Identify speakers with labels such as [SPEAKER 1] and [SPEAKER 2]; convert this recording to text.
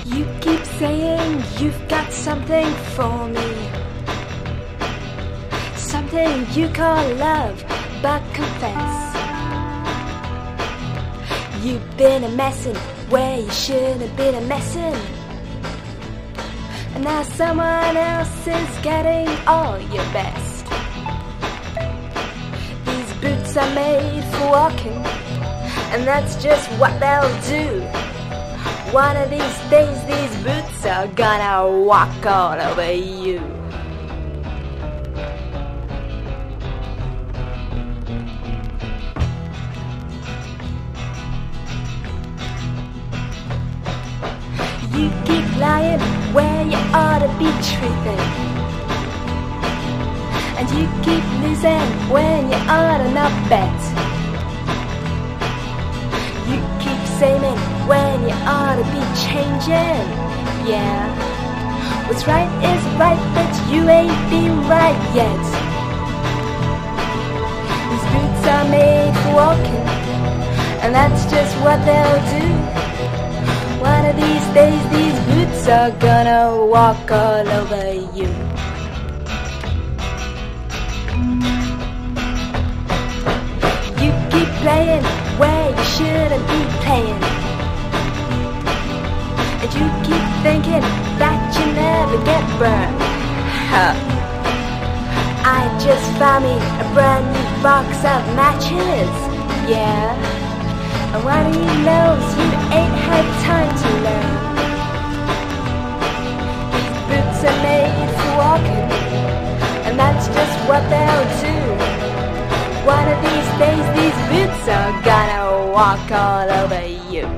[SPEAKER 1] You keep saying you've got something for me, something you call love, but confess you've been a messin' where you shouldn't have been a messin', and now someone else is getting all your best. These boots are made for walking, and that's just what they'll do. One of these days these boots are gonna walk all over you. You keep lying where you ought to be truthing, and you keep losing when you ought to not bet. You keep saying when you ought to be changing. Yeah, what's right is right, but you ain't been right yet. These boots are made for walking, and that's just what they'll do. One of these days these boots are gonna walk all over you. You keep playing where you shouldn't be playing, and you keep thinking that you never get burned. Huh. I just found me a brand new box of matches. Yeah, and what he knows you ain't had time to learn. These boots are made for walking, and that's just what they'll do. One of these days these boots are gonna walk all over you.